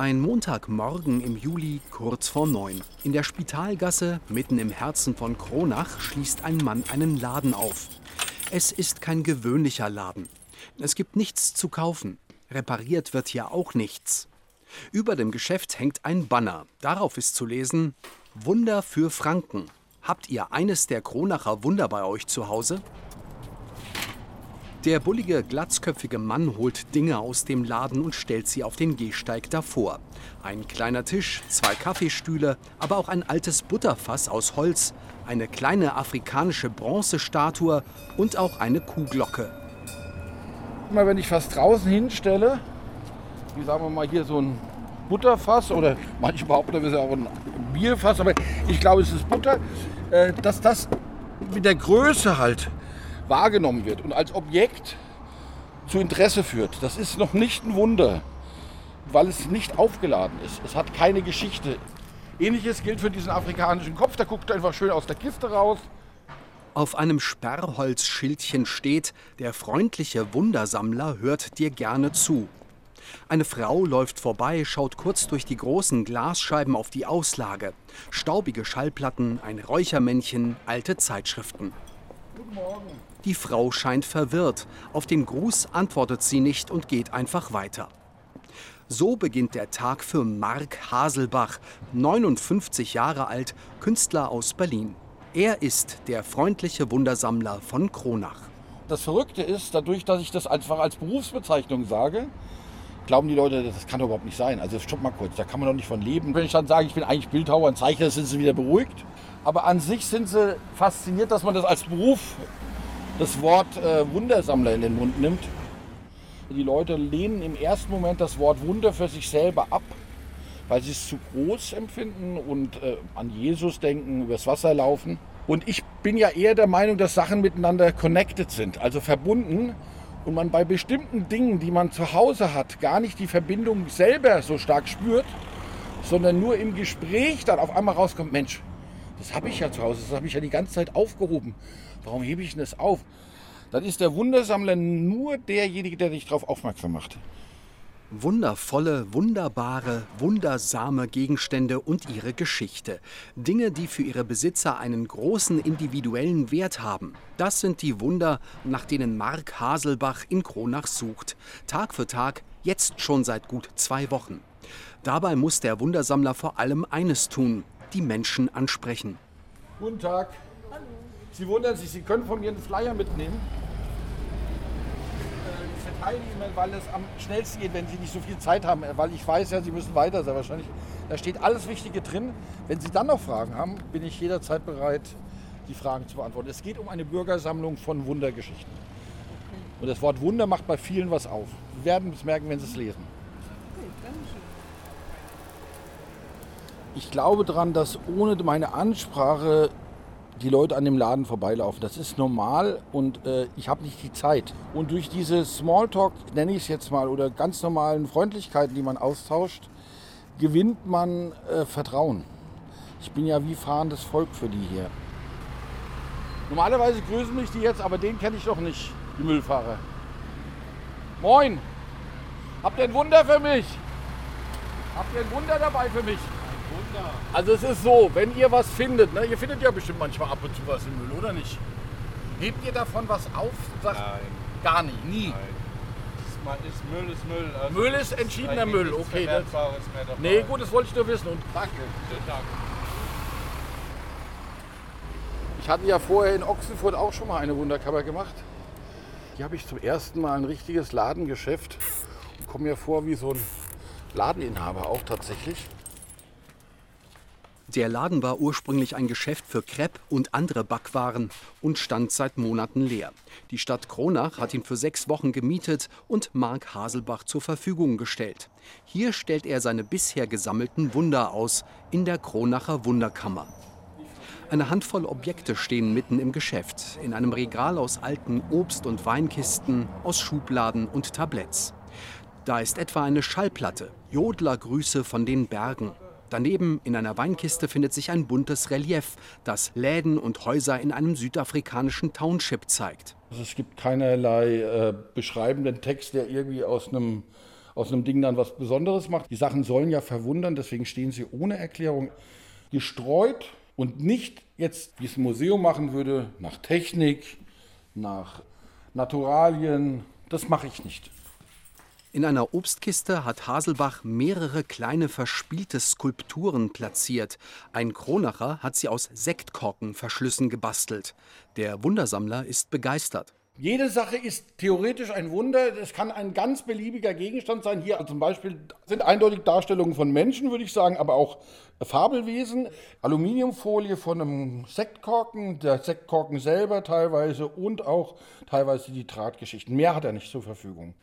Ein Montagmorgen im Juli kurz vor 9. In der Spitalgasse, mitten im Herzen von Kronach, schließt ein Mann einen Laden auf. Es ist kein gewöhnlicher Laden. Es gibt nichts zu kaufen. Repariert wird hier auch nichts. Über dem Geschäft hängt ein Banner. Darauf ist zu lesen: Wunder für Franken. Habt ihr eines der Kronacher Wunder bei euch zu Hause? Der bullige, glatzköpfige Mann holt Dinge aus dem Laden und stellt sie auf den Gehsteig davor. Ein kleiner Tisch, 2 Kaffeestühle, aber auch ein altes Butterfass aus Holz, eine kleine afrikanische Bronzestatue und auch eine Kuhglocke. Immer wenn ich was draußen hinstelle, wie sagen wir mal hier so ein Butterfass oder manche behaupten, das ist ja auch ein Bierfass, aber ich glaube, es ist Butter, dass das mit der Größe halt wahrgenommen wird und als Objekt zu Interesse führt. Das ist noch nicht ein Wunder, weil es nicht aufgeladen ist. Es hat keine Geschichte. Ähnliches gilt für diesen afrikanischen Kopf, der guckt einfach schön aus der Kiste raus. Auf einem Sperrholzschildchen steht: Der freundliche Wundersammler hört dir gerne zu. Eine Frau läuft vorbei, schaut kurz durch die großen Glasscheiben auf die Auslage. Staubige Schallplatten, ein Räuchermännchen, alte Zeitschriften. Guten Morgen. Die Frau scheint verwirrt. Auf den Gruß antwortet sie nicht und geht einfach weiter. So beginnt der Tag für Mark Haselbach, 59 Jahre alt, Künstler aus Berlin. Er ist der freundliche Wundersammler von Kronach. Das Verrückte ist, dadurch, dass ich das einfach als Berufsbezeichnung sage, glauben die Leute, das kann doch überhaupt nicht sein. Also stopp mal kurz, da kann man doch nicht von leben. Wenn ich dann sage, ich bin eigentlich Bildhauer und Zeichner, sind sie wieder beruhigt. Aber an sich sind sie fasziniert, dass man das als Beruf, das Wort Wundersammler in den Mund nimmt. Die Leute lehnen im ersten Moment das Wort Wunder für sich selber ab, weil sie es zu groß empfinden und an Jesus denken, übers Wasser laufen. Und ich bin ja eher der Meinung, dass Sachen miteinander connected sind, also verbunden. Und man bei bestimmten Dingen, die man zu Hause hat, gar nicht die Verbindung selber so stark spürt, sondern nur im Gespräch dann auf einmal rauskommt: Mensch, das habe ich ja zu Hause, das habe ich ja die ganze Zeit aufgehoben. Warum hebe ich denn das auf? Dann ist der Wundersammler nur derjenige, der dich darauf aufmerksam macht. Wundervolle, wunderbare, wundersame Gegenstände und ihre Geschichte. Dinge, die für ihre Besitzer einen großen individuellen Wert haben. Das sind die Wunder, nach denen Mark Haselbach in Kronach sucht. Tag für Tag, jetzt schon seit gut 2 Wochen. Dabei muss der Wundersammler vor allem eines tun: die Menschen ansprechen. Guten Tag. Hallo. Sie wundern sich, Sie können von mir einen Flyer mitnehmen. Ich verteile Ihnen, weil es am schnellsten geht, wenn Sie nicht so viel Zeit haben. Weil ich weiß ja, Sie müssen weiter sein wahrscheinlich. Da steht alles Wichtige drin. Wenn Sie dann noch Fragen haben, bin ich jederzeit bereit, die Fragen zu beantworten. Es geht um eine Bürgersammlung von Wundergeschichten. Und das Wort Wunder macht bei vielen was auf. Sie werden es merken, wenn Sie es lesen. Ich glaube daran, dass ohne meine Ansprache die Leute an dem Laden vorbeilaufen. Das ist normal und ich habe nicht die Zeit. Und durch diese Smalltalk, nenne ich es jetzt mal, oder ganz normalen Freundlichkeiten, die man austauscht, gewinnt man Vertrauen. Ich bin ja wie fahrendes Volk für die hier. Normalerweise grüßen mich die jetzt, aber den kenne ich doch nicht, die Müllfahrer. Moin! Habt ihr ein Wunder für mich? Habt ihr ein Wunder dabei für mich? Also es ist so, wenn ihr was findet, ne, ihr findet ja bestimmt manchmal ab und zu was im Müll, oder nicht? Hebt ihr davon was auf und sagt, Nein. Gar nicht, nie? Nein. Müll ist Müll. Also Müll ist entschiedener Müll, okay. Mehr dabei. Nee, gut, das wollte ich nur wissen und danke. Schönen Tag. Ich hatte ja vorher in Ochsenfurt auch schon mal eine Wunderkammer gemacht. Hier habe ich zum ersten Mal ein richtiges Ladengeschäft und komme mir vor wie so ein Ladeninhaber auch tatsächlich. Der Laden war ursprünglich ein Geschäft für Crepe und andere Backwaren und stand seit Monaten leer. Die Stadt Kronach hat ihn für 6 Wochen gemietet und Mark Haselbach zur Verfügung gestellt. Hier stellt er seine bisher gesammelten Wunder aus, in der Kronacher Wunderkammer. Eine Handvoll Objekte stehen mitten im Geschäft, in einem Regal aus alten Obst- und Weinkisten, aus Schubladen und Tabletts. Da ist etwa eine Schallplatte, Jodlergrüße von den Bergen. Daneben in einer Weinkiste findet sich ein buntes Relief, das Läden und Häuser in einem südafrikanischen Township zeigt. Also es gibt keinerlei beschreibenden Text, der irgendwie aus einem aus einem Ding dann was Besonderes macht. Die Sachen sollen ja verwundern, deswegen stehen sie ohne Erklärung gestreut und nicht jetzt, wie es ein Museum machen würde, nach Technik, nach Naturalien. Das mache ich nicht. In einer Obstkiste hat Haselbach mehrere kleine verspielte Skulpturen platziert. Ein Kronacher hat sie aus Sektkorkenverschlüssen gebastelt. Der Wundersammler ist begeistert. Jede Sache ist theoretisch ein Wunder. Es kann ein ganz beliebiger Gegenstand sein. Hier zum Beispiel sind eindeutig Darstellungen von Menschen, würde ich sagen, aber auch Fabelwesen. Aluminiumfolie von einem Sektkorken, der Sektkorken selber teilweise und auch teilweise die Drahtgeschichten. Mehr hat er nicht zur Verfügung.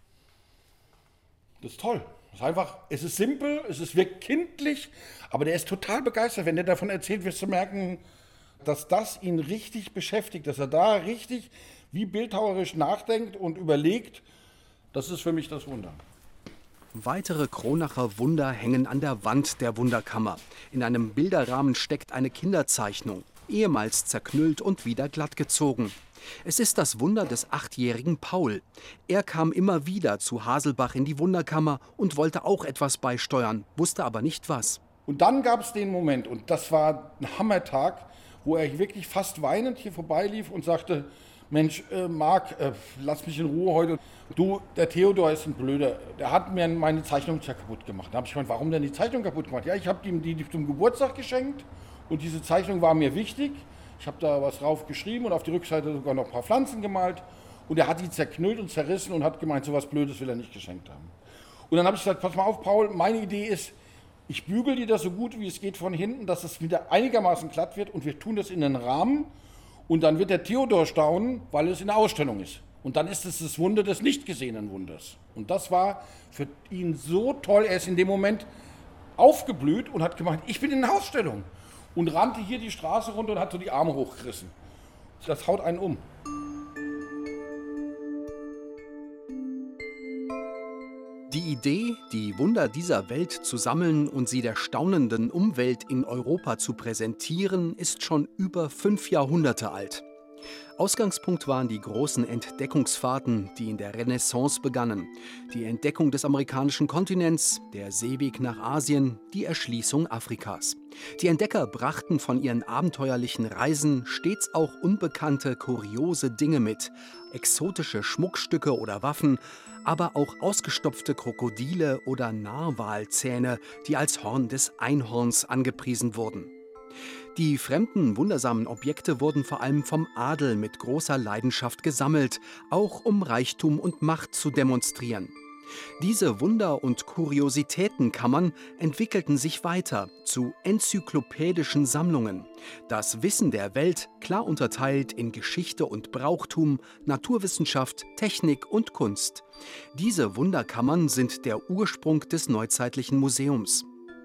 Das ist toll. Es ist simpel, wirkt kindlich, aber der ist total begeistert. Wenn der davon erzählt, wirst du merken, dass das ihn richtig beschäftigt, dass er da richtig wie bildhauerisch nachdenkt und überlegt. Das ist für mich das Wunder. Weitere Kronacher Wunder hängen an der Wand der Wunderkammer. In einem Bilderrahmen steckt eine Kinderzeichnung, ehemals zerknüllt und wieder glattgezogen. Es ist das Wunder des 8-jährigen Paul. Er kam immer wieder zu Haselbach in die Wunderkammer und wollte auch etwas beisteuern, wusste aber nicht was. Und dann gab es den Moment, und das war ein Hammertag, wo er wirklich fast weinend hier vorbeilief und sagte, Mensch, Marc, lass mich in Ruhe heute. Du, der Theodor ist ein Blöder, der hat mir meine Zeichnung kaputt gemacht. Da habe ich gemeint, warum denn die Zeichnung kaputt gemacht? Ja, ich habe ihm die zum Geburtstag geschenkt und diese Zeichnung war mir wichtig. Ich habe da was drauf geschrieben und auf die Rückseite sogar noch ein paar Pflanzen gemalt. Und er hat die zerknüllt und zerrissen und hat gemeint, so was Blödes will er nicht geschenkt haben. Und dann habe ich gesagt, pass mal auf, Paul, meine Idee ist, ich bügel dir das so gut wie es geht von hinten, dass es wieder einigermaßen glatt wird und wir tun das in den Rahmen. Und dann wird der Theodor staunen, weil es in der Ausstellung ist. Und dann ist es das Wunder des nicht gesehenen Wunders. Und das war für ihn so toll. Er ist in dem Moment aufgeblüht und hat gemeint, ich bin in der Ausstellung. Und rannte hier die Straße runter und hat so die Arme hochgerissen. Das haut einen um. Die Idee, die Wunder dieser Welt zu sammeln und sie der staunenden Umwelt in Europa zu präsentieren, ist schon über 5 Jahrhunderte alt. Ausgangspunkt waren die großen Entdeckungsfahrten, die in der Renaissance begannen. Die Entdeckung des amerikanischen Kontinents, der Seeweg nach Asien, die Erschließung Afrikas. Die Entdecker brachten von ihren abenteuerlichen Reisen stets auch unbekannte, kuriose Dinge mit. Exotische Schmuckstücke oder Waffen, aber auch ausgestopfte Krokodile oder Narwalzähne, die als Horn des Einhorns angepriesen wurden. Die fremden, wundersamen Objekte wurden vor allem vom Adel mit großer Leidenschaft gesammelt, auch um Reichtum und Macht zu demonstrieren. Diese Wunder- und Kuriositätenkammern entwickelten sich weiter zu enzyklopädischen Sammlungen. Das Wissen der Welt klar unterteilt in Geschichte und Brauchtum, Naturwissenschaft, Technik und Kunst. Diese Wunderkammern sind der Ursprung des neuzeitlichen Museums.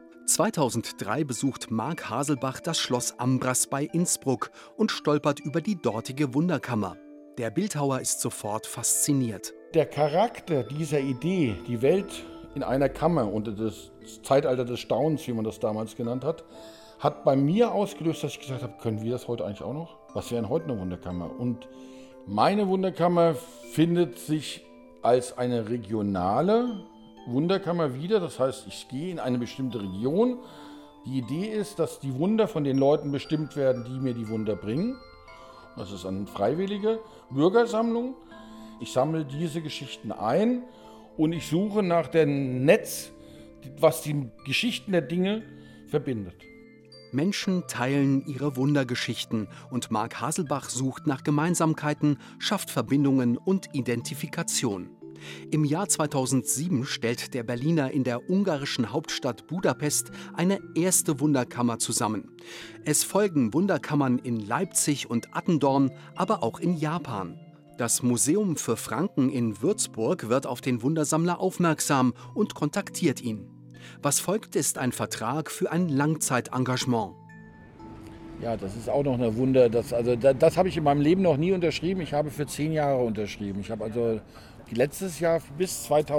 2003 besucht Marc Haselbach das Schloss Ambras bei Innsbruck und stolpert über die dortige Wunderkammer. Der Bildhauer ist sofort fasziniert. Der Charakter dieser Idee, die Welt in einer Kammer unter das Zeitalter des Staunens, wie man das damals genannt hat bei mir ausgelöst, dass ich gesagt habe, können wir das heute eigentlich auch noch? Was wäre denn heute eine Wunderkammer? Und meine Wunderkammer findet sich als eine regionale Wunderkammer wieder. Das heißt, ich gehe in eine bestimmte Region. Die Idee ist, dass die Wunder von den Leuten bestimmt werden, die mir die Wunder bringen. Das ist eine freiwillige Bürgersammlung. Ich sammle diese Geschichten ein und ich suche nach dem Netz, was die Geschichten der Dinge verbindet. Menschen teilen ihre Wundergeschichten und Marc Haselbach sucht nach Gemeinsamkeiten, schafft Verbindungen und Identifikation. Im Jahr 2007 stellt der Berliner in der ungarischen Hauptstadt Budapest eine erste Wunderkammer zusammen. Es folgen Wunderkammern in Leipzig und Attendorn, aber auch in Japan. Das Museum für Franken in Würzburg wird auf den Wundersammler aufmerksam und kontaktiert ihn. Was folgt, ist ein Vertrag für ein Langzeitengagement. Ja, das ist auch noch ein Wunder. Das habe ich in meinem Leben noch nie unterschrieben. Ich habe für 10 Jahre unterschrieben. Ich habe also letztes Jahr bis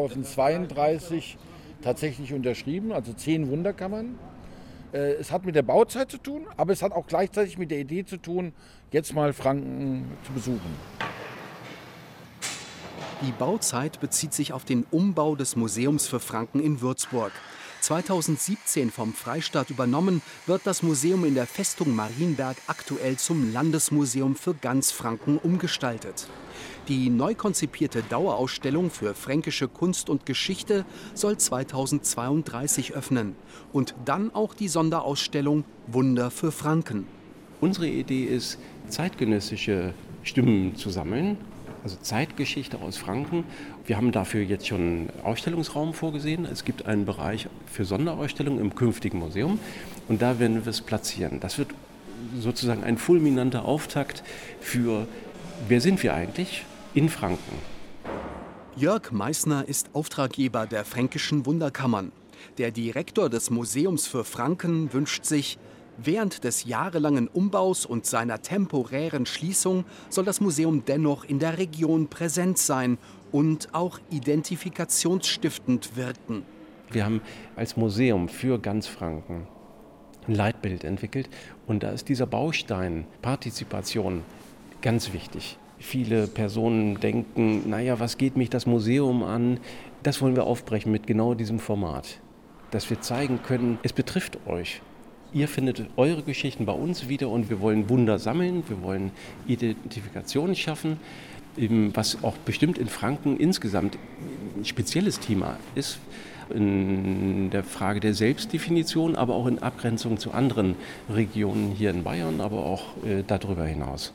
2032 tatsächlich unterschrieben, also 10 Wunderkammern. Es hat mit der Bauzeit zu tun, aber es hat auch gleichzeitig mit der Idee zu tun, jetzt mal Franken zu besuchen. Die Bauzeit bezieht sich auf den Umbau des Museums für Franken in Würzburg. 2017 vom Freistaat übernommen, wird das Museum in der Festung Marienberg aktuell zum Landesmuseum für ganz Franken umgestaltet. Die neu konzipierte Dauerausstellung für fränkische Kunst und Geschichte soll 2032 öffnen. Und dann auch die Sonderausstellung Wunder für Franken. Unsere Idee ist, zeitgenössische Stimmen zu sammeln, also Zeitgeschichte aus Franken. Wir haben dafür jetzt schon einen Ausstellungsraum vorgesehen. Es gibt einen Bereich für Sonderausstellungen im künftigen Museum und da werden wir es platzieren. Das wird sozusagen ein fulminanter Auftakt für, wer sind wir eigentlich in Franken? Jörg Meissner ist Auftraggeber der Fränkischen Wunderkammern. Der Direktor des Museums für Franken wünscht sich, während des jahrelangen Umbaus und seiner temporären Schließung soll das Museum dennoch in der Region präsent sein und auch identifikationsstiftend wirken. Wir haben als Museum für ganz Franken ein Leitbild entwickelt und da ist dieser Baustein Partizipation ganz wichtig. Viele Personen denken, naja, was geht mich das Museum an? Das wollen wir aufbrechen mit genau diesem Format, dass wir zeigen können, es betrifft euch. Ihr findet eure Geschichten bei uns wieder und wir wollen Wunder sammeln, wir wollen Identifikation schaffen, was auch bestimmt in Franken insgesamt ein spezielles Thema ist, in der Frage der Selbstdefinition, aber auch in Abgrenzung zu anderen Regionen hier in Bayern, aber auch darüber hinaus.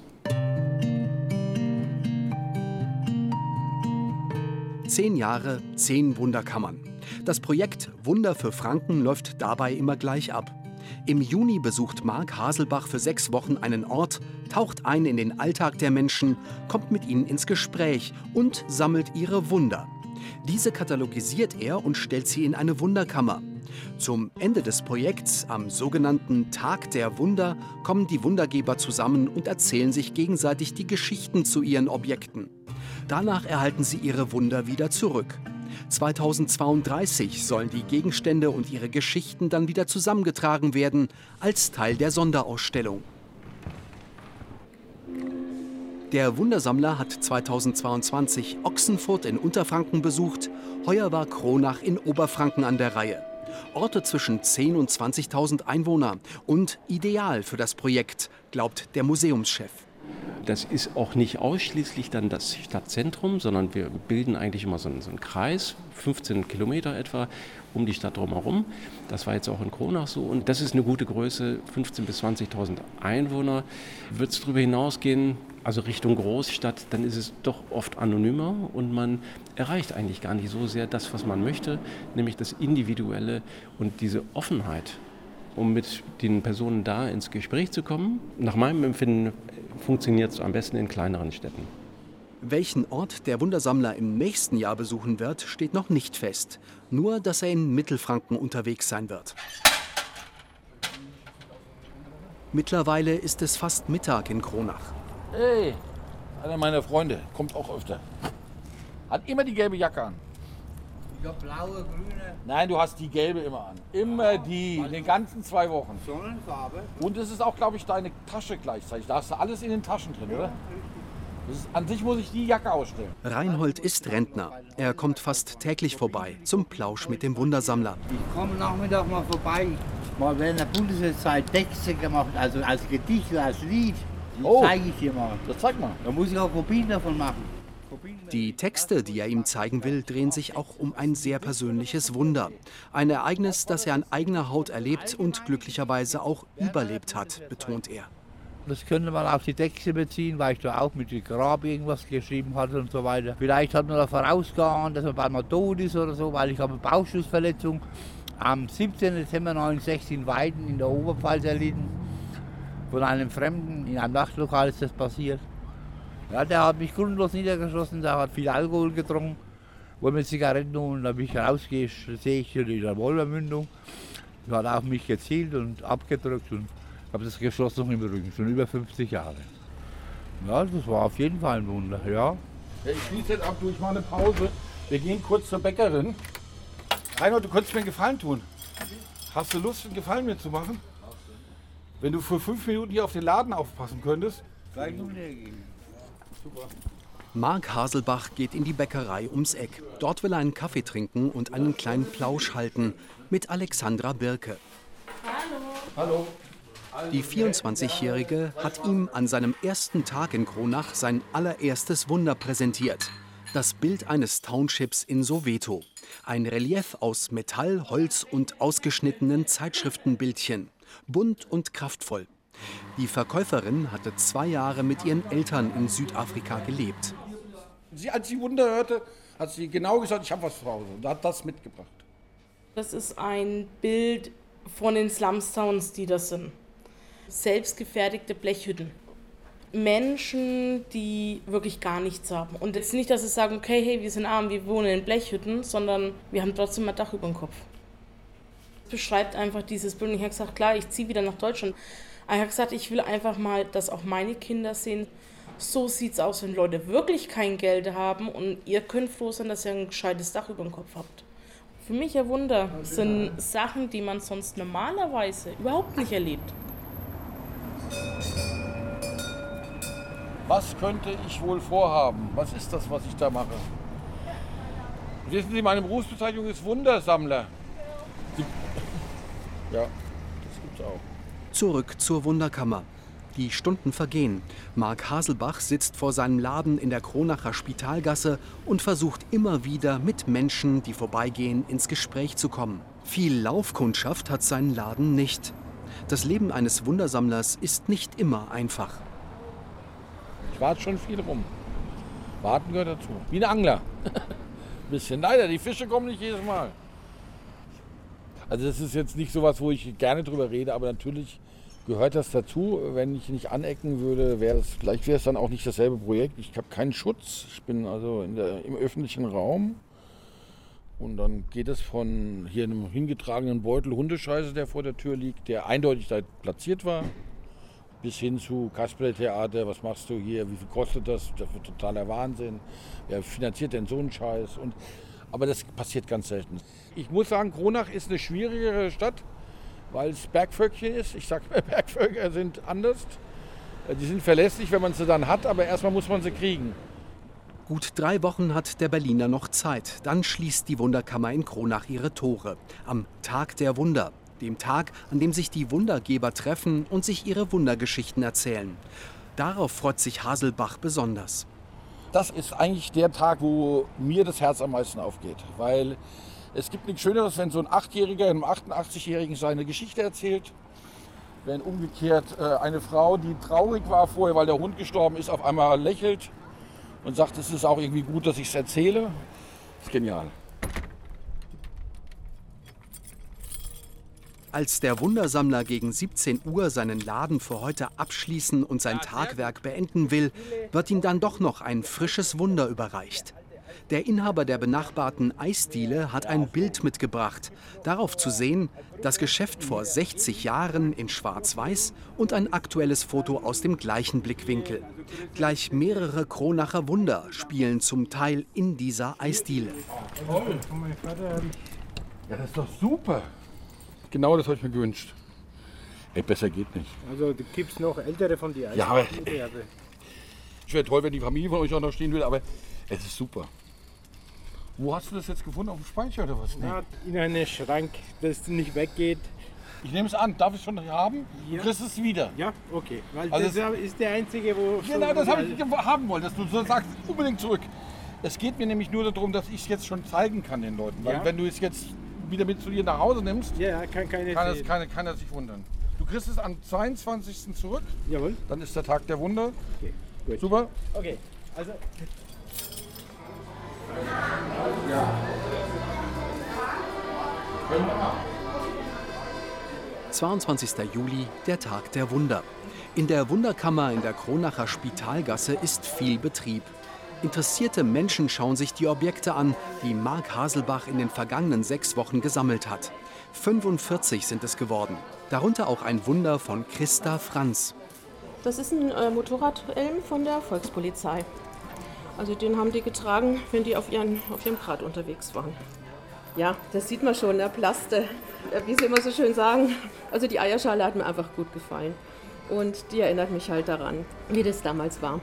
10 Jahre, 10 Wunderkammern. Das Projekt Wunder für Franken läuft dabei immer gleich ab. Im Juni besucht Mark Haselbach für 6 Wochen einen Ort, taucht ein in den Alltag der Menschen, kommt mit ihnen ins Gespräch und sammelt ihre Wunder. Diese katalogisiert er und stellt sie in eine Wunderkammer. Zum Ende des Projekts, am sogenannten Tag der Wunder, kommen die Wundergeber zusammen und erzählen sich gegenseitig die Geschichten zu ihren Objekten. Danach erhalten sie ihre Wunder wieder zurück. 2032 sollen die Gegenstände und ihre Geschichten dann wieder zusammengetragen werden, als Teil der Sonderausstellung. Der Wundersammler hat 2022 Ochsenfurt in Unterfranken besucht, heuer war Kronach in Oberfranken an der Reihe. Orte zwischen 10.000 und 20.000 Einwohner und ideal für das Projekt, glaubt der Museumschef. Das ist auch nicht ausschließlich dann das Stadtzentrum, sondern wir bilden eigentlich immer so einen Kreis, 15 Kilometer etwa, um die Stadt drumherum. Das war jetzt auch in Kronach so und das ist eine gute Größe, 15.000 bis 20.000 Einwohner. Wird es darüber hinausgehen, also Richtung Großstadt, dann ist es doch oft anonymer und man erreicht eigentlich gar nicht so sehr das, was man möchte, nämlich das Individuelle und diese Offenheit, um mit den Personen da ins Gespräch zu kommen. Nach meinem Empfinden funktioniert es am besten in kleineren Städten. Welchen Ort der Wundersammler im nächsten Jahr besuchen wird, steht noch nicht fest. Nur, dass er in Mittelfranken unterwegs sein wird. Mittlerweile ist es fast Mittag in Kronach. Hey, einer meiner Freunde, kommt auch öfter. Hat immer die gelbe Jacke an. Ich hab blaue, grüne. Nein, du hast die gelbe immer an. Immer die, in den ganzen 2 Wochen. Sonnenfarbe. Und es ist auch, glaube ich, deine Tasche gleichzeitig. Da hast du alles in den Taschen drin, oder? An sich muss ich die Jacke ausstellen. Reinhold ist Rentner. Er kommt fast täglich vorbei zum Plausch mit dem Wundersammler. Ich komme Nachmittag mal vorbei. Mal während der Bundeswehrzeit Texte gemacht, also als Gedicht, als Lied. Die zeige ich dir mal. Das zeig mal. Da muss ich auch Kopien davon machen. Die Texte, die er ihm zeigen will, drehen sich auch um ein sehr persönliches Wunder. Ein Ereignis, das er an eigener Haut erlebt und glücklicherweise auch überlebt hat, betont er. Das könnte man auf die Texte beziehen, weil ich da auch mit dem Grab irgendwas geschrieben hatte und so weiter. Vielleicht hat man da vorausgeahnt, dass man bald mal tot ist oder so, weil ich habe eine Bauchschussverletzung am 17. Dezember 1969 in Weiden in der Oberpfalz erlitten. Von einem Fremden, in einem Nachtlokal ist das passiert. Ja, der hat mich grundlos niedergeschossen, der hat viel Alkohol getrunken, wollte mir Zigaretten holen, da bin ich rausgehe, sehe ich die Revolvermündung. Die hat auf mich gezielt und abgedrückt und habe das Geschoss noch im Rücken, schon über 50 Jahre. Ja, das war auf jeden Fall ein Wunder, ja. Ich schließe jetzt ab, ich mache eine Pause. Wir gehen kurz zur Bäckerin. Reinhold, du könntest mir einen Gefallen tun. Hast du Lust, einen Gefallen mir zu machen? Wenn du für 5 Minuten hier auf den Laden aufpassen könntest. Gleich um gehen. Super. Marc Haselbach geht in die Bäckerei ums Eck. Dort will er einen Kaffee trinken und einen kleinen Plausch halten mit Alexandra Birke. Hallo. Die 24-Jährige hat ihm an seinem ersten Tag in Kronach sein allererstes Wunder präsentiert. Das Bild eines Townships in Soweto. Ein Relief aus Metall, Holz und ausgeschnittenen Zeitschriftenbildchen. Bunt und kraftvoll. Die Verkäuferin hatte 2 Jahre mit ihren Eltern in Südafrika gelebt. Als sie Wunder hörte, hat sie genau gesagt, ich habe was zu Hause. Und hat das mitgebracht. Das ist ein Bild von den Slumtowns, die das sind. Selbstgefertigte Blechhütten. Menschen, die wirklich gar nichts haben. Und jetzt nicht, dass sie sagen, okay, hey, wir sind arm, wir wohnen in Blechhütten, sondern wir haben trotzdem ein Dach über dem Kopf. Das beschreibt einfach dieses Bild. Und ich habe gesagt, klar, ich ziehe wieder nach Deutschland. Aber ich habe gesagt, ich will einfach mal, dass auch meine Kinder sehen, so sieht es aus, wenn Leute wirklich kein Geld haben und ihr könnt froh sein, dass ihr ein gescheites Dach über dem Kopf habt. Für mich ein Wunder sind Sachen, die man sonst normalerweise überhaupt nicht erlebt. Was könnte ich wohl vorhaben? Was ist das, was ich da mache? Wissen Sie, meine Berufsbezeichnung ist Wundersammler. Ja, das gibt's auch. Zurück zur Wunderkammer. Die Stunden vergehen. Marc Haselbach sitzt vor seinem Laden in der Kronacher Spitalgasse und versucht immer wieder mit Menschen, die vorbeigehen, ins Gespräch zu kommen. Viel Laufkundschaft hat sein Laden nicht. Das Leben eines Wundersammlers ist nicht immer einfach. Ich warte schon viel rum. Warten gehört dazu. Wie ein Angler. Ein bisschen. Leider, die Fische kommen nicht jedes Mal. Also das ist jetzt nicht sowas, wo ich gerne drüber rede, aber natürlich gehört das dazu. Wenn ich nicht anecken würde, vielleicht wäre es dann auch nicht dasselbe Projekt. Ich habe keinen Schutz. Ich bin also im öffentlichen Raum. Und dann geht es von hier einem hingetragenen Beutel Hundescheiße, der vor der Tür liegt, der eindeutig da platziert war, bis hin zu Kasperle-Theater, was machst du hier, wie viel kostet das? Das wird totaler Wahnsinn. Wer finanziert denn so einen Scheiß? Aber das passiert ganz selten. Ich muss sagen, Kronach ist eine schwierigere Stadt, weil es Bergvölkchen ist. Ich sage mal, Bergvölker sind anders. Die sind verlässlich, wenn man sie dann hat, aber erstmal muss man sie kriegen. Gut 3 Wochen hat der Berliner noch Zeit. Dann schließt die Wunderkammer in Kronach ihre Tore. Am Tag der Wunder. Dem Tag, an dem sich die Wundergeber treffen und sich ihre Wundergeschichten erzählen. Darauf freut sich Haselbach besonders. Das ist eigentlich der Tag, wo mir das Herz am meisten aufgeht. Weil es gibt nichts Schöneres, wenn so ein 8-Jähriger einem 88-Jährigen seine Geschichte erzählt. Wenn umgekehrt eine Frau, die traurig war vorher, weil der Hund gestorben ist, auf einmal lächelt und sagt, es ist auch irgendwie gut, dass ich es erzähle. Das ist genial. Als der Wundersammler gegen 17 Uhr seinen Laden für heute abschließen und sein Tagwerk beenden will, wird ihm dann doch noch ein frisches Wunder überreicht. Der Inhaber der benachbarten Eisdiele hat ein Bild mitgebracht. Darauf zu sehen, das Geschäft vor 60 Jahren in Schwarz-Weiß und ein aktuelles Foto aus dem gleichen Blickwinkel. Gleich mehrere Kronacher Wunder spielen zum Teil in dieser Eisdiele. Toll, von meinem Vater. Ja, das ist doch super. Genau das habe ich mir gewünscht. Ey, besser geht nicht. Also gibt es noch ältere von dir? Ja, aber es wäre toll, wenn die Familie von euch auch noch stehen würde, aber es ist super. Wo hast du das jetzt gefunden? Auf dem Speicher oder was? Nee. Ja, in einem Schrank, das nicht weggeht. Ich nehme es an. Darf ich es schon haben? Ja. Du kriegst es wieder. Ja, okay. Weil Also das ist der einzige, wo... Genau, das habe ich haben wollen, dass du so sagst, unbedingt zurück. Es geht mir nämlich nur darum, dass ich es jetzt schon zeigen kann den Leuten. Weil Ja. wenn du es jetzt wieder mit zu dir nach Hause nimmst, Ja, kann kann er sich wundern. Du kriegst es am 22. zurück, Jawohl. dann ist der Tag der Wunder. Okay, gut. Super. Okay, also... 22. Juli, der Tag der Wunder. In der Wunderkammer in der Kronacher Spitalgasse ist viel Betrieb. Interessierte Menschen schauen sich die Objekte an, die Marc Haselbach in den vergangenen 6 Wochen gesammelt hat. 45 sind es geworden. Darunter auch ein Wunder von Christa Franz. Das ist ein Motorradhelm von der Volkspolizei. Also den haben die getragen, wenn die auf ihrem Rad unterwegs waren. Ja, das sieht man schon, der Plaste, wie sie immer so schön sagen. Also die Eierschale hat mir einfach gut gefallen. Und die erinnert mich halt daran, wie das damals war.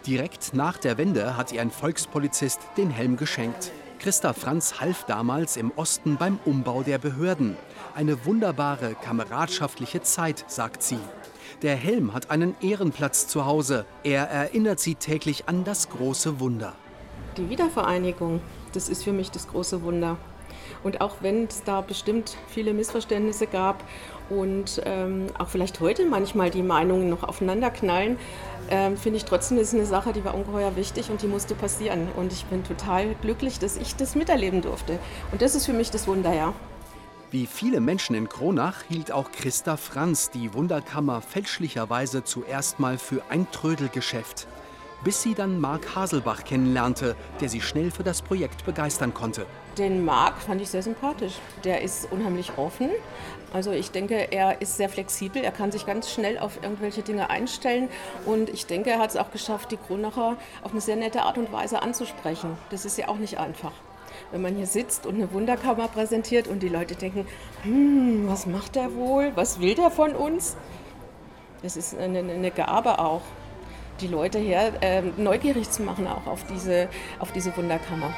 Direkt nach der Wende hat ihr ein Volkspolizist den Helm geschenkt. Christa Franz half damals im Osten beim Umbau der Behörden. Eine wunderbare, kameradschaftliche Zeit, sagt sie. Der Helm hat einen Ehrenplatz zu Hause. Er erinnert sie täglich an das große Wunder. Die Wiedervereinigung, das ist für mich das große Wunder. Und auch wenn es da bestimmt viele Missverständnisse gab und auch vielleicht heute manchmal die Meinungen noch aufeinander knallen, finde ich trotzdem, das ist eine Sache, die war ungeheuer wichtig und die musste passieren. Und ich bin total glücklich, dass ich das miterleben durfte. Und das ist für mich das Wunder, ja. Wie viele Menschen in Kronach hielt auch Christa Franz die Wunderkammer fälschlicherweise zuerst mal für ein Trödelgeschäft. Bis sie dann Mark Haselbach kennenlernte, der sie schnell für das Projekt begeistern konnte. Den Marc fand ich sehr sympathisch. Der ist unheimlich offen. Also ich denke, er ist sehr flexibel. Er kann sich ganz schnell auf irgendwelche Dinge einstellen. Und ich denke, er hat es auch geschafft, die Kronacher auf eine sehr nette Art und Weise anzusprechen. Das ist ja auch nicht einfach. Wenn man hier sitzt und eine Wunderkammer präsentiert und die Leute denken, was macht der wohl? Was will der von uns? Das ist eine Gabe auch, die Leute hier neugierig zu machen auch auf diese Wunderkammer.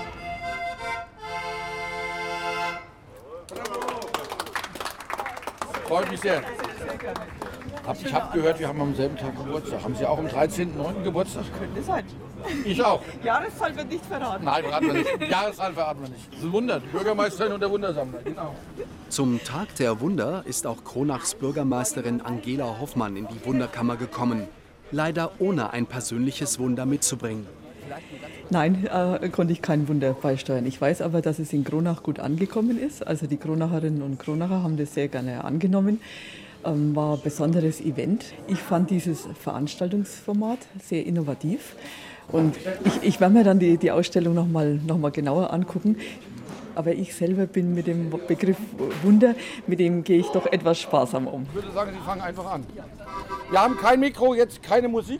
Freut mich sehr. Ich habe gehört, wir haben am selben Tag Geburtstag. Haben Sie auch am 13.09. Geburtstag? Könnte sein. Ich auch. Jahreszahl wird nicht verraten. Nein, verraten wir nicht. Jahreszahl verraten wir nicht. Das ist ein Wunder. Die Bürgermeisterin und der Wundersammler. Genau. Zum Tag der Wunder ist auch Kronachs Bürgermeisterin Angela Hoffmann in die Wunderkammer gekommen. Leider ohne ein persönliches Wunder mitzubringen. Nein, konnte ich kein Wunder beisteuern. Ich weiß aber, dass es in Kronach gut angekommen ist. Also die Kronacherinnen und Kronacher haben das sehr gerne angenommen. War ein besonderes Event. Ich fand dieses Veranstaltungsformat sehr innovativ. Und ich werde mir dann die Ausstellung noch mal genauer angucken. Aber ich selber bin mit dem Begriff Wunder, mit dem gehe ich doch etwas sparsam um. Ich würde sagen, Sie fangen einfach an. Wir haben kein Mikro, jetzt keine Musik.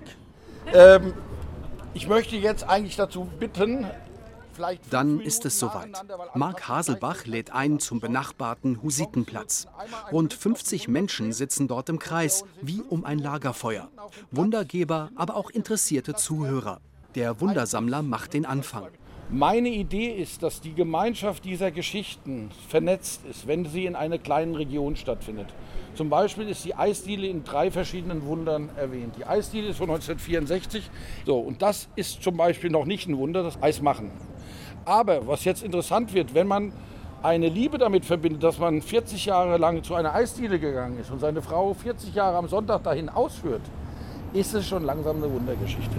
Ich möchte jetzt eigentlich dazu bitten, Dann ist es soweit. Mark Haselbach lädt ein zum benachbarten Husitenplatz. Rund 50 Menschen sitzen dort im Kreis, wie um ein Lagerfeuer. Wundergeber, aber auch interessierte Zuhörer. Der Wundersammler macht den Anfang. Meine Idee ist, dass die Gemeinschaft dieser Geschichten vernetzt ist, wenn sie in einer kleinen Region stattfindet. Zum Beispiel ist die Eisdiele in 3 verschiedenen Wundern erwähnt. Die Eisdiele ist von 1964. So, und das ist zum Beispiel noch nicht ein Wunder, das Eismachen. Aber was jetzt interessant wird, wenn man eine Liebe damit verbindet, dass man 40 Jahre lang zu einer Eisdiele gegangen ist und seine Frau 40 Jahre am Sonntag dahin ausführt, ist es schon langsam eine Wundergeschichte.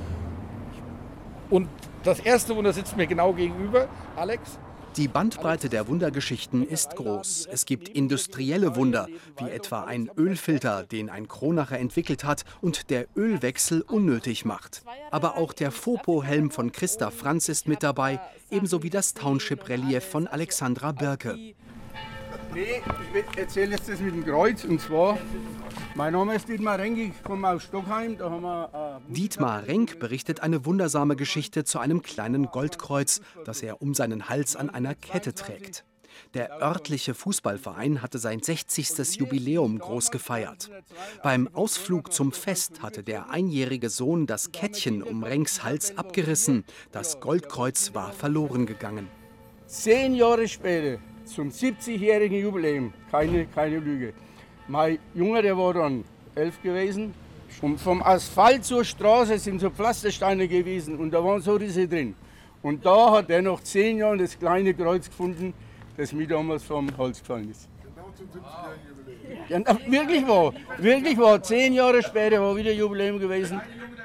Und das erste Wunder sitzt mir genau gegenüber, Alex. Die Bandbreite der Wundergeschichten ist groß. Es gibt industrielle Wunder, wie etwa ein Ölfilter, den ein Kronacher entwickelt hat und der Ölwechsel unnötig macht. Aber auch der Fopo-Helm von Christa Franz ist mit dabei, ebenso wie das Township-Relief von Alexandra Birke. Nee, ich erzähle jetzt das mit dem Kreuz. Und zwar, mein Name ist Dietmar Renk, ich komme aus Stockheim. Da haben wir, Dietmar Renk berichtet eine wundersame Geschichte zu einem kleinen Goldkreuz, das er um seinen Hals an einer Kette trägt. Der örtliche Fußballverein hatte sein 60. Jubiläum groß gefeiert. Beim Ausflug zum Fest hatte der einjährige Sohn das Kettchen um Renks Hals abgerissen. Das Goldkreuz war verloren gegangen. 10 Jahre später, zum 70-jährigen Jubiläum, keine Lüge. Mein Junge, der war dann 11 gewesen. Und vom Asphalt zur Straße sind so Pflastersteine gewesen und da waren so Risse drin. Und da hat er nach 10 Jahren das kleine Kreuz gefunden, das mir damals vom Hals gefallen ist. Ja, wirklich war. 10 Jahre später war wieder Jubiläum gewesen.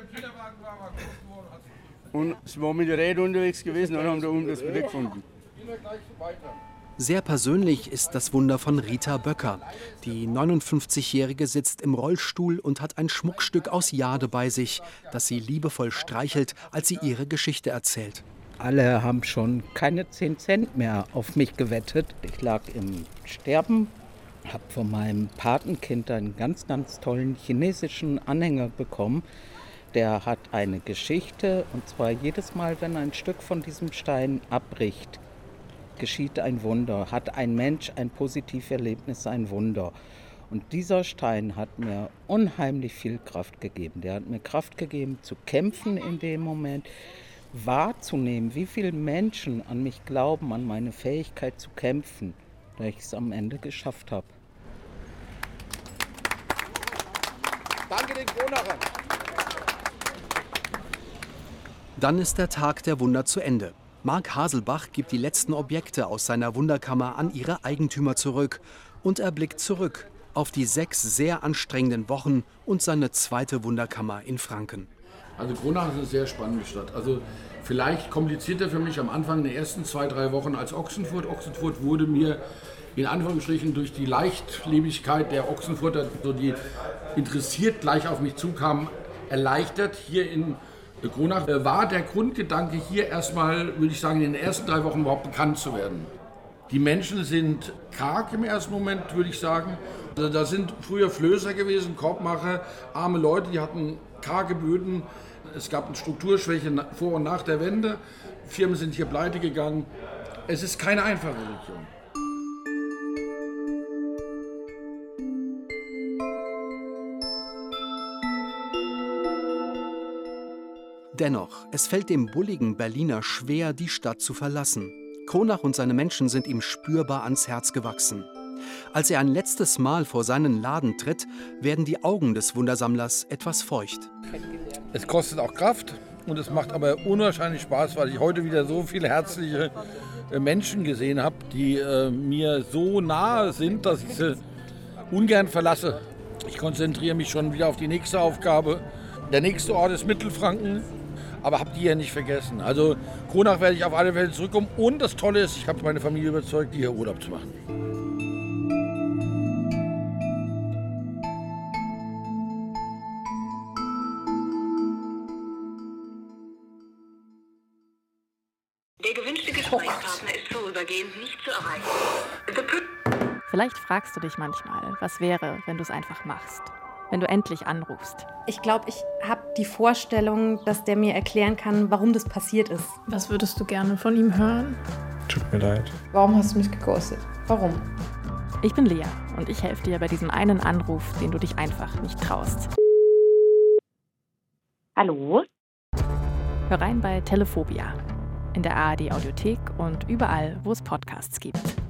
Und es war mit der Räder unterwegs gewesen und haben da unten das wieder gefunden. Sehr persönlich ist das Wunder von Rita Böcker. Die 59-Jährige sitzt im Rollstuhl und hat ein Schmuckstück aus Jade bei sich, das sie liebevoll streichelt, als sie ihre Geschichte erzählt. Alle haben schon keine 10 Cent mehr auf mich gewettet. Ich lag im Sterben, habe von meinem Patenkind einen ganz, ganz tollen chinesischen Anhänger bekommen. Der hat eine Geschichte, und zwar jedes Mal, wenn ein Stück von diesem Stein abbricht, geschieht ein Wunder. Hat ein Mensch ein Positiverlebnis, ein Wunder. Und dieser Stein hat mir unheimlich viel Kraft gegeben. Der hat mir Kraft gegeben, zu kämpfen in dem Moment, wahrzunehmen, wie viele Menschen an mich glauben, an meine Fähigkeit zu kämpfen, dass ich es am Ende geschafft habe. Danke den Kronachern. Dann ist der Tag der Wunder zu Ende. Mark Haselbach gibt die letzten Objekte aus seiner Wunderkammer an ihre Eigentümer zurück. Und er blickt zurück auf die 6 sehr anstrengenden Wochen und seine zweite Wunderkammer in Franken. Also Kronach ist eine sehr spannende Stadt. Also vielleicht komplizierter für mich am Anfang in den ersten 2-3 Wochen als Ochsenfurt. Ochsenfurt wurde mir in Anführungsstrichen durch die Leichtlebigkeit der Ochsenfurter, so die interessiert gleich auf mich zukamen, erleichtert. Hier in Kronach war der Grundgedanke hier erstmal, würde ich sagen, in den ersten 3 Wochen überhaupt bekannt zu werden. Die Menschen sind karg im ersten Moment, würde ich sagen. Also da sind früher Flößer gewesen, Korbmacher, arme Leute, die hatten karge Böden. Es gab eine Strukturschwäche vor und nach der Wende. Firmen sind hier pleite gegangen. Es ist keine einfache Region. Dennoch, es fällt dem bulligen Berliner schwer, die Stadt zu verlassen. Kronach und seine Menschen sind ihm spürbar ans Herz gewachsen. Als er ein letztes Mal vor seinen Laden tritt, werden die Augen des Wundersammlers etwas feucht. Es kostet auch Kraft und es macht aber unwahrscheinlich Spaß, weil ich heute wieder so viele herzliche Menschen gesehen habe, die mir so nahe sind, dass ich sie ungern verlasse. Ich konzentriere mich schon wieder auf die nächste Aufgabe. Der nächste Ort ist Mittelfranken, aber habe die ja nicht vergessen. Also Kronach werde ich auf alle Fälle zurückkommen. Und das Tolle ist, ich habe meine Familie überzeugt, hier Urlaub zu machen. Der gewünschte Gesprächspartner ist vorübergehend nicht zu erreichen. Vielleicht fragst du dich manchmal, was wäre, wenn du es einfach machst? Wenn du endlich anrufst. Ich glaube, ich habe die Vorstellung, dass der mir erklären kann, warum das passiert ist. Was würdest du gerne von ihm hören? Tut mir leid. Warum hast du mich geghostet? Warum? Ich bin Lea und ich helfe dir bei diesem einen Anruf, den du dich einfach nicht traust. Hallo? Hör rein bei Telephobia. In der ARD Audiothek und überall, wo es Podcasts gibt.